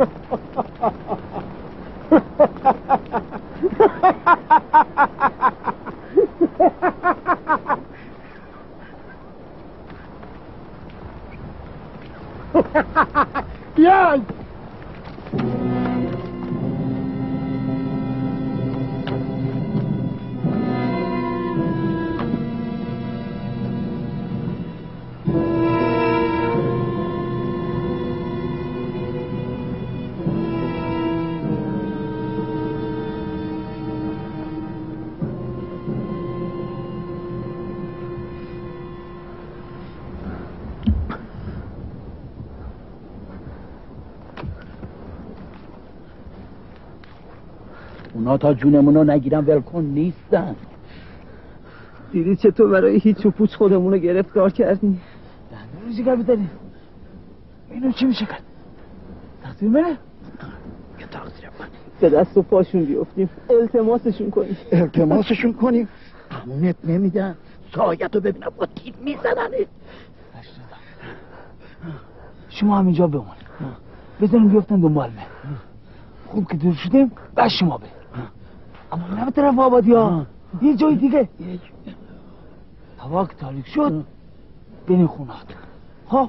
بیای اونا تا جونمونو نگیرن ولکن نیستن. دیدی چطور برای هیچ و پوچ خودمونو گرفتار کردیم؟ دنده رو جگر بزنیم. اینو چی میشه کرد؟ تقصیر منه؟ که تقصیر من. به دست و پاشون بیفتیم، التماسشون کنیم. همونت نمیدن. سایتو ببینم با تیر میزننه. شما همینجا بمون. بزنیم بیفتن دنبال من. خوب که دور شدیم بس شما بریم. اما نه به طرف آبادی ها، یه جای دیگه. هوا که تاریک شد بریم خونات. ها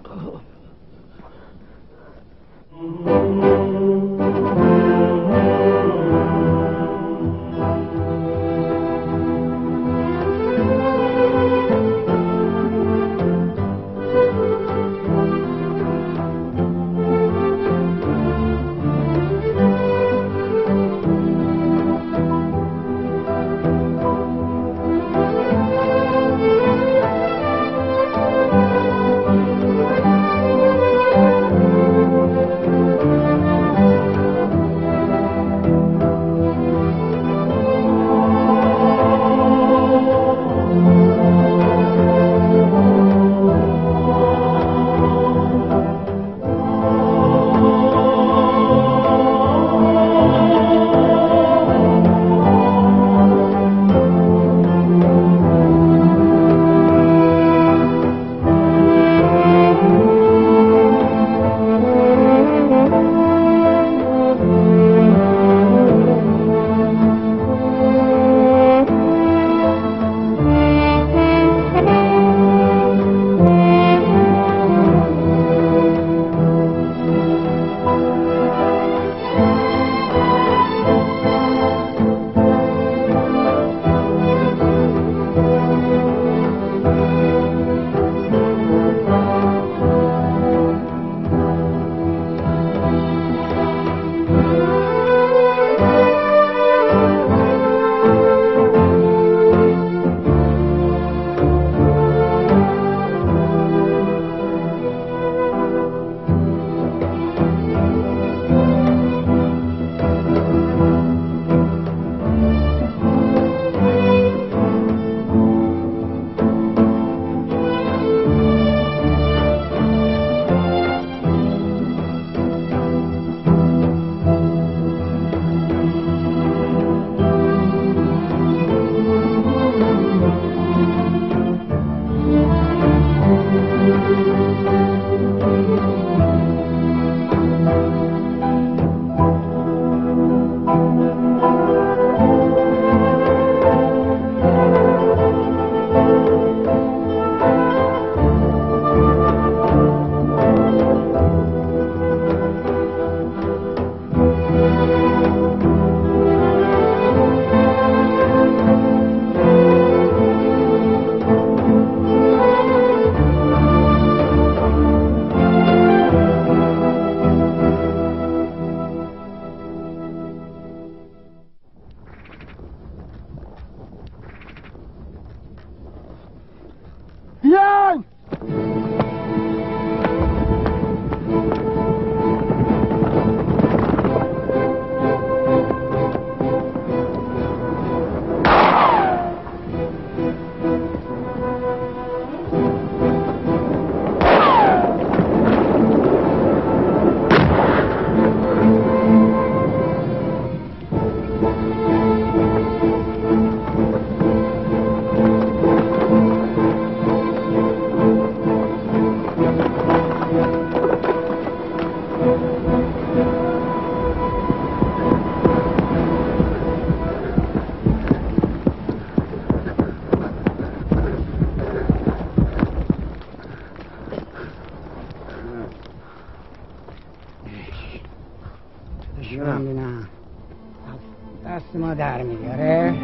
دست ما در میاره.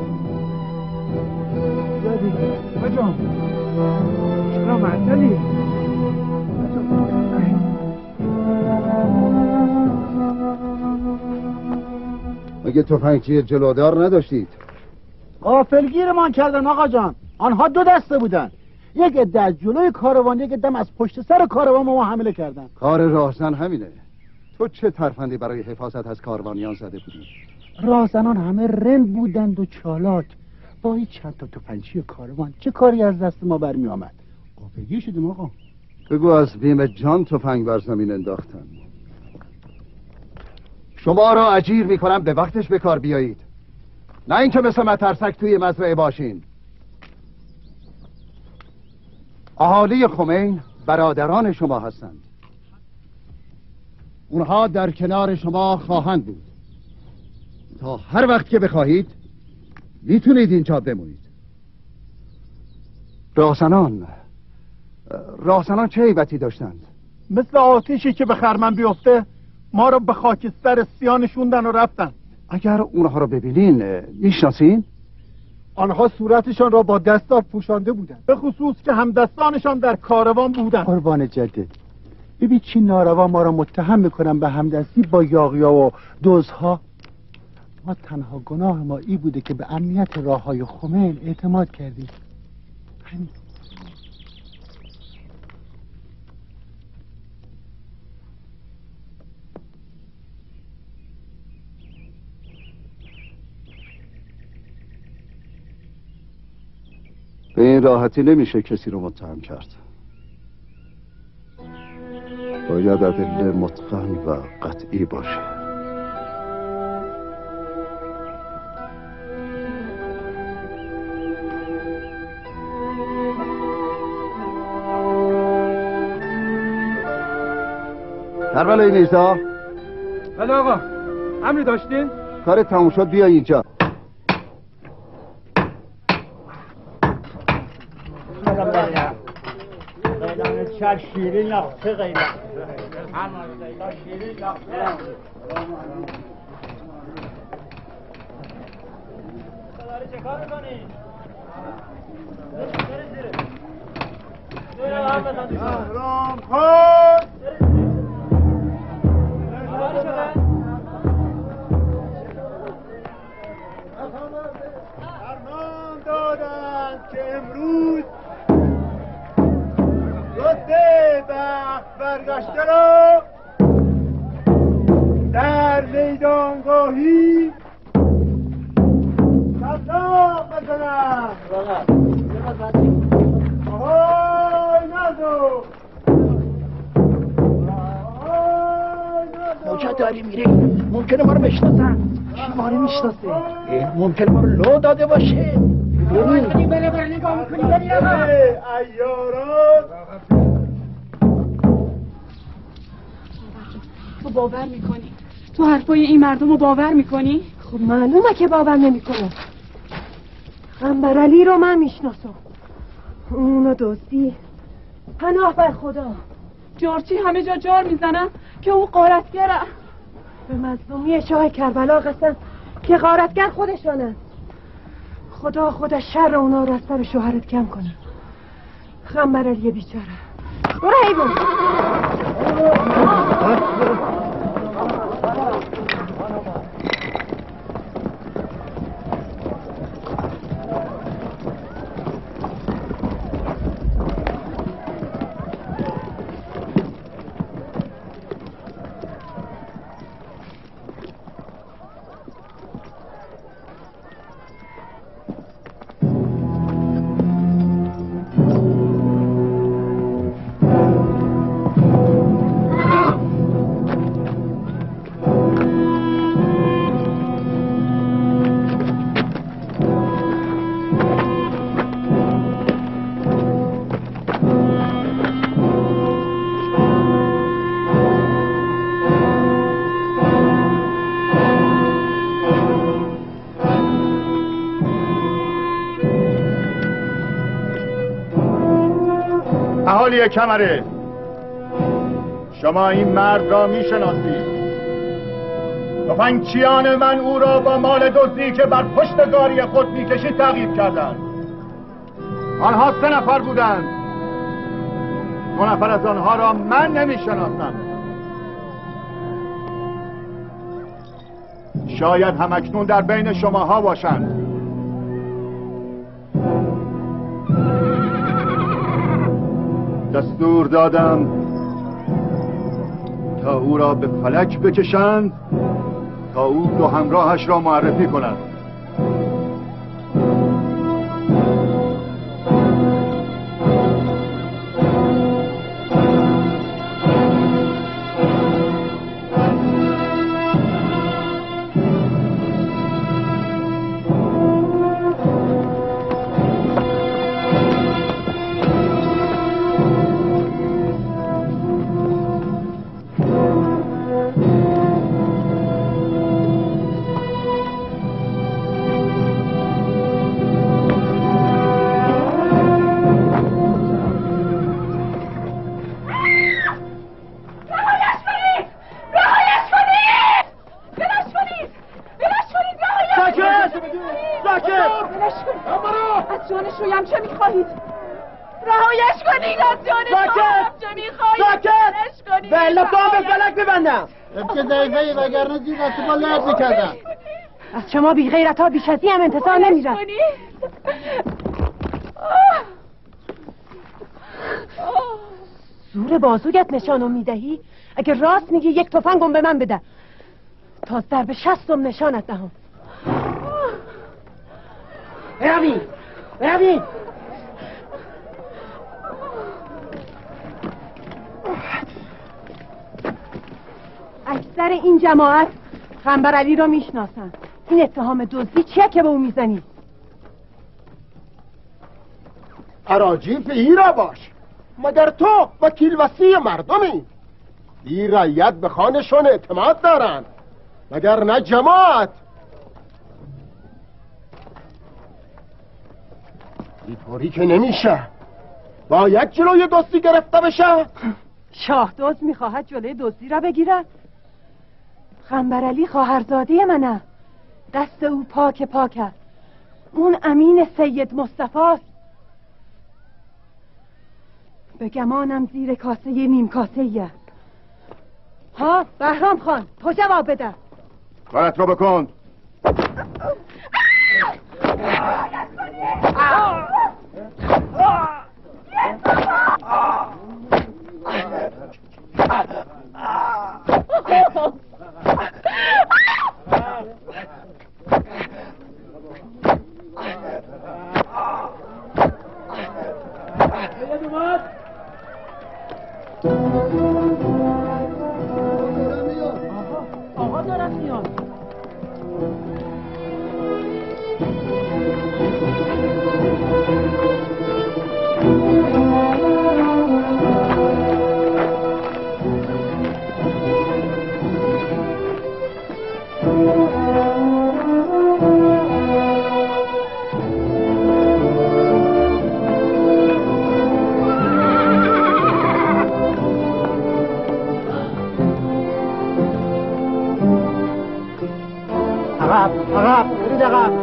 بجام چرا معطلی؟ مگه تفنگچی جلودار نداشتید؟ غافلگیرمان کردن آقا جان. آنها 2 دسته بودن، یک عده از جلوی کاروان، یک عده از پشت سر کاروان ما حمله کردن. کار راهزن همینه. تو چه ترفندی برای حفاظت از کاروانیان زده بودی؟ راهزنان همه رند بودند و چالاک. با این چند تا تفنگچی کاروان چه کاری از دست ما برمی آمد؟ غافلگیر شدیم آقا. بگو از بیم جان تفنگ بر زمین انداختن. شما را اجیر میکنم به وقتش به کار بیایید، نه اینکه مثل مترسک توی مزرعه باشین. اهالی خمین برادران شما هستند. اونها در کنار شما خواهند بود تا هر وقت که بخواهید میتونید اینجا بمونید. راهزنان چه عیبتی داشتند؟ مثل آتیشی که به خرمن بیفته ما رو به خاکستر سیاه نشوندن و رفتن. اگر اونها رو ببینین میشناسین؟ آنها صورتشان را با دستار پوشانده بودند، به خصوص که همدستانشان در کاروان بودند. قربان جدد، ببین چی ناروا ما را متهم میکنن به همدستی با یاغیا و دزدها. ما تنها گناه ما این بوده که به امنیت راههای خمین اعتماد کردیم. همین. به این راحتی نمیشه کسی رو متهم کرد. باید ادله متقن و قطعی باشه. کربلای نیزا. بله آقا، امری داشتین؟ کار تموم شد بیا اینجا. چه شیرین لخته غیبت همان شیرین لخته. چه کار میکنی؟ رام خود فرمان دادند که امروز رده بخت برگشته را در میدانگاهی صداق بزنم. آهای نازو کجا داری میری؟ ممکنه ما رو بشناسن. کی ما رو میشناسه؟ ممکنه ما رو لو داده باشه. بله نگاه میکنی بری ایاران. تو باور میکنی؟ تو حرفای این مردم رو باور میکنی؟ خب معلومه که باور نمیکنه. غنبرعلی رو من میشناسم. اونو دزدی. پناه بر خدا. جارچی همه جا جار میزنن که اون غارتگره. به مظلومی شاه کربلا قسم که غارتگر خودشانه. خدا شر اونا رو از سر شوهرت کم کنه. غنبرعلی بیچاره. برو حیوان. اهالی کمره، شما این مرد را میشناسید. تفنگچیان من او را با مال دزدی که بر پشت گاری خود میکشید تعقیب کردند. آنها 3 نفر بودند. 2 نفر از آنها را من نمیشناسم. شاید همکنون در بین شماها باشند. دستور دادم تا او را به فلک بکشند تا او 2 همراهش را معرفی کند. وگرنه زیر دست ما لرز میکردم. از شما بی غیرت ها بیش از این هم انتظار نمیرم. زور بازویت نشانو میدهی؟ اگه راست میگی 1 تفنگم به من بده تا ضرب 60 نشانت دهم. بروید اکثر این جماعت قنبرعلی را میشناسن. این اتهام دزدی چیه که به او میزنی؟ اراجیف ایرا باش، مگر تو وکیل وصی مردمی؟ این رعیت به خانشون اعتماد دارن مگر نه جماعت؟ اینطوری که نمیشه، باید جلوی دزدی گرفته بشه. شاه دزد میخواهد جلوی دزدی را بگیرد؟ قنبرعلی خواهرزاده منه، دست او پاکه. اون امین سید مصطفاست. به گمانم زیر کاسه نیم کاسه. ها بهرام خان، تو جواب بده. کارت رو بکن. آقا دارد میاد. عقب برید عقب.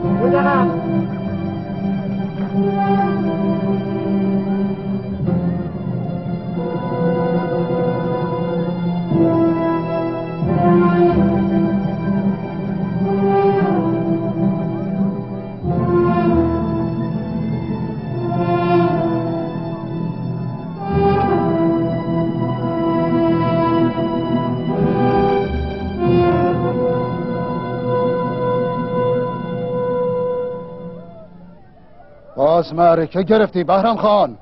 باز معرکه گرفتی بهرام خان.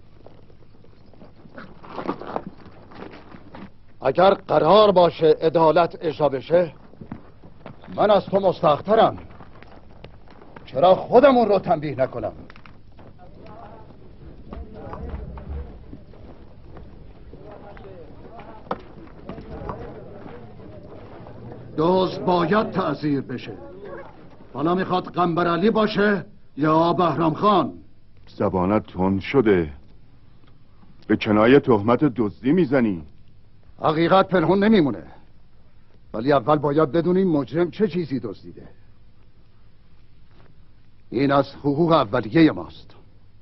اگر قرار باشه عدالت اجرا بشه من از تو مستحق‌ترم. چرا خودمون رو تنبیه نکنم؟ دزد باید تعزیر بشه. حالا میخواد قنبرعلی باشه یا بهرام خان؟ زبانت تند شده، به کنایه تهمت دزدی میزنی. حقیقت پنهون نمیمونه. ولی اول باید بدونیم مجرم چه چیزی دزدیده. این از حقوق اولیه ماست.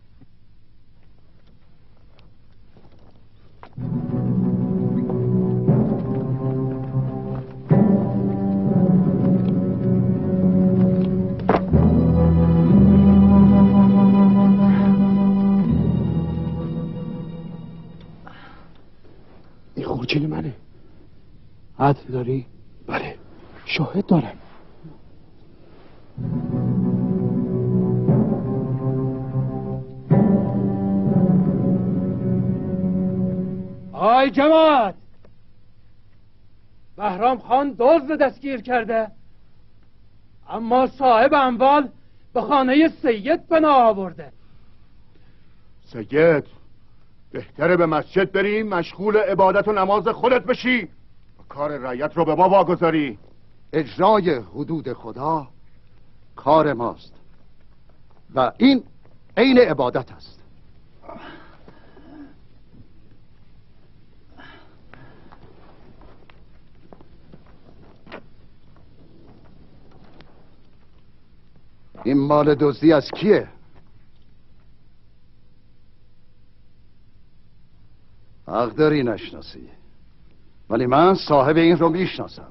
این خورجین منه. عدل داری؟ بله شاهد دارم. آی جماعت، بهرام خان دزد دستگیر کرده، اما صاحب اموال به خانه سید پناه آورده. سید بهتره به مسجد بریم مشغول عبادت و نماز خودت بشی، کار رعیت رو به ما واگذاری. اجرای حدود خدا کار ماست و این عین عبادت است. این مال دزدی از کیه؟ حق داری نشناسی، ولی من صاحب این رو میشناسم.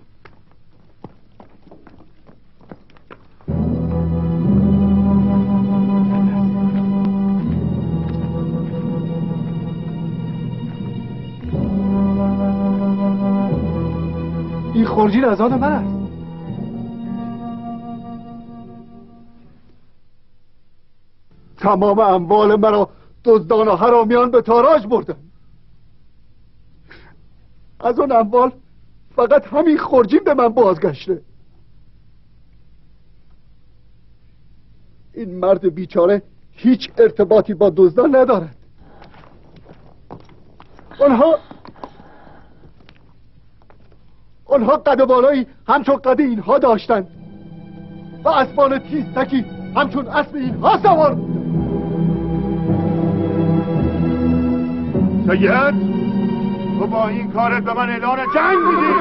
این خورجین از آن من است. تمام اموال مرا دزدان و حرامیان به تاراج بردن. از اون اموال فقط همین خورجین به من بازگشته. این مرد بیچاره هیچ ارتباطی با دزدان ندارد. آنها قد و بالایی همچون قد اینها داشتند و اسبان تیزتکی همچون اسب اینها سوار بودند. سید تو با این کارت به من اعلان جنگ میدی؟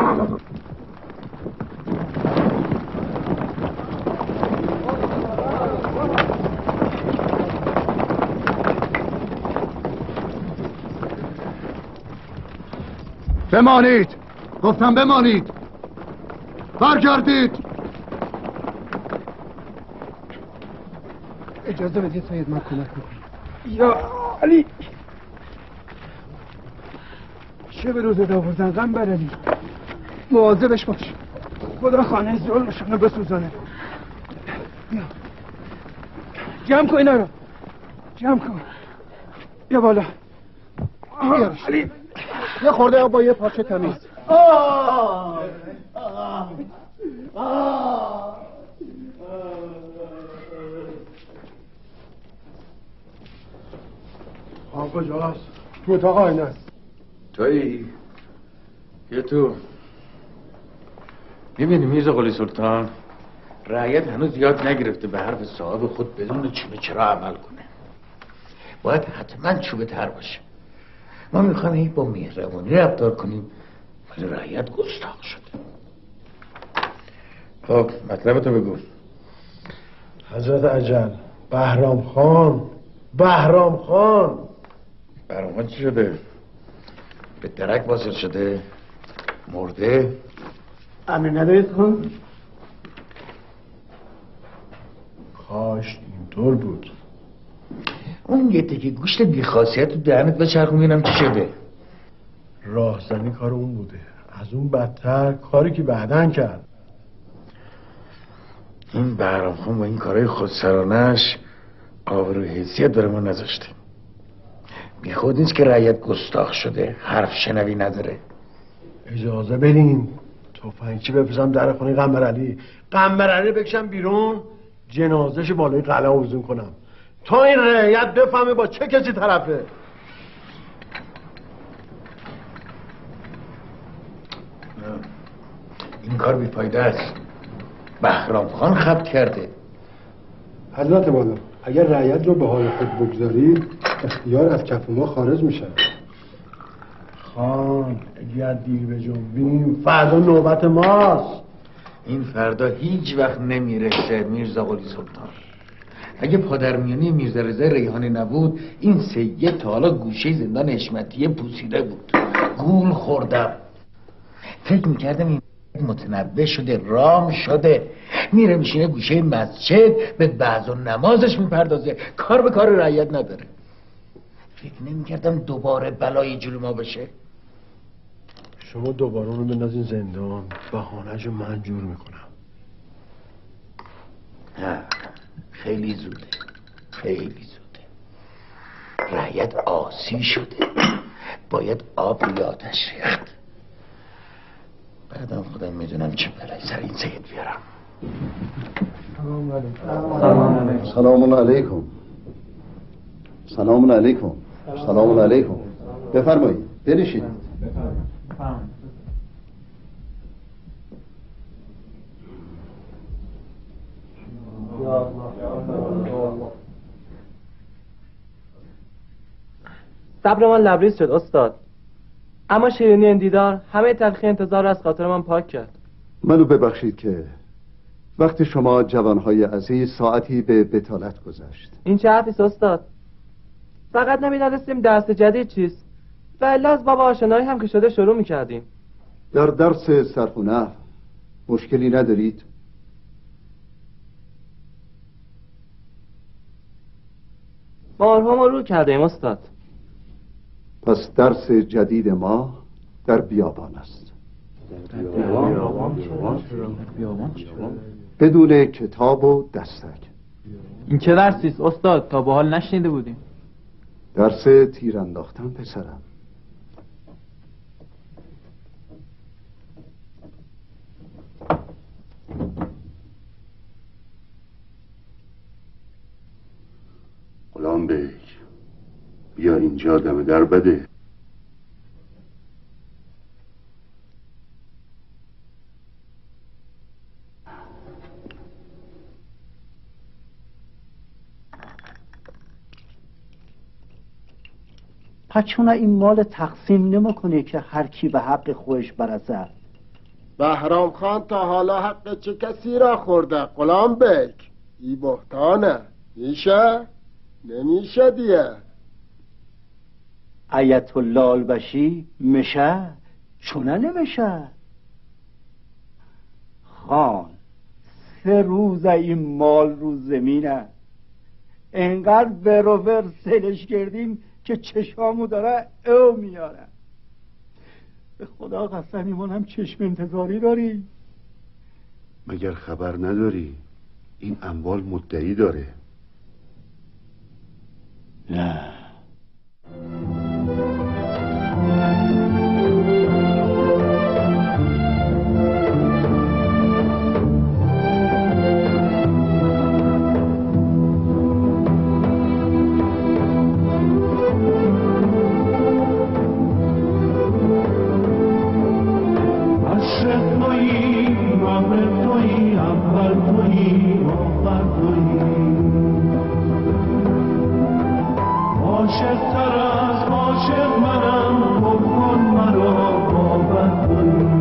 بمانید، گفتم بمانید، برگردید. اجازه بدید سید من کمک میکنم. یا علی چه به روزت آوردن قنبر علی؟ مواظبش باش، خدا خانه ظلمشون رو بسوزانه. بیا جمع کن اینا رو، جمع کن. بیا بالا. علی یه خورده با یه پارچه تمیز. کجاست؟ تو اتاق آینه است. تویی؟ یه تو میبینی میرزا قلی سلطان، رعیت هنوز یاد نگرفته به حرف صاحب خود بدون چونه چرا عمل کنه. باید حتما چوبه تر باشه. ما میخوایم با مهربانی رفتار کنیم، ولی رعیت گستاخ شده. خب مطلب تو بگو. حضرت عجل، بهرام خان بهرام خان چی شده؟ به درک واصل شده؟ مرده؟ امر ندارید خان؟ کاش اینطور بود. اون یه تکی گوشت بیخاصیت تو دهنت بچرخون ببینم چی شده. راهزنی کار اون بوده، از اون بدتر کاری که بعدن کرد. این بهرام خان با این کارهای خودسرانش آبرو حیثیت داره ما نذاشته. بی خود نیست که رعیت گستاخ شده، حرف شنوی نداره. اجازه بدین تفنگچی بپزم در خونه قنبر علی بکشم بیرون، جنازش بالای قلعه آویزون کنم تا این رعیت بفهمه با چه کسی طرفه. این کار بیفایده است. بهرام خان خبت کرده. حضرت والا اگر رعیت رو به حال خود بگذارید اختیار از کف ما خارج میشه. خان اگر دیر به جنبیم فردا نوبت ماست. این فردا هیچ وقت نمیرسه میرزا قلی سلطان. اگه پادرمیانی میرزا رضا ریحانی نبود این سید تا حالا گوشه زندان حشمتیه پوسیده بود. گول خوردم. فکر میکردم این متنبه شده، رام شده، میره میشینه گوشه مسجد به بعض و نمازش میپردازه، کار به کار رعیت نداره. فکر نمیکردم دوباره بلای جلو ما بشه. شما دوباره اونو بندازین زندان، بهانه‌شو منجور میکنم. نه خیلی زوده، خیلی زوده. رعیت آسی شده، باید آب روی آتش ریخت. بعدم خودم میدونم چه بلایی سر این سید بیارم. سلام علیکم. سلام علیکم. سلام علیکم. بفرمایید بنشید. صبر من لبریز شد استاد، اما شیرینی این دیدار همه تلخی انتظار را از خاطر من پاک کرد. منو ببخشید که وقتی شما جوانهای عزیز ساعتی به بتالت گذشت. این چه حرفیست استاد؟ فقط نمیدانستیم درس جدید چیست و الا از باب آشنایی هم که شده شروع میکردیم. در درس صرف و نحو مشکلی ندارید؟ بارها رو کردیم استاد. پس درس جدید ما در بیابان است. بدون کتاب و دستک. این چه درسیست استاد؟ تا به حال نشنیده بودیم. درس تیر انداختن پسرم. غلام بیگ بیا اینجا دم در بده. پچونه این مال تقسیم نمیکنه که هر کی به حق خودش برسه. بهرام خان تا حالا حق چه کسی را خورده غلام بیگ؟ ای بهتانه. میشه؟ نمیشه دیگه. آیت الله البشی میشه چونه نمیشه. خان 3 روز این مال رو زمینه، انقدر بروور سلش کردیم که چشامو داره او میاره. به خدا قسم ایمان هم چشم انتظاری داری؟ مگر خبر نداری این اموال مدعی داره؟ نه. عاشق تر از عاشق منم، کن مرا باور کنی.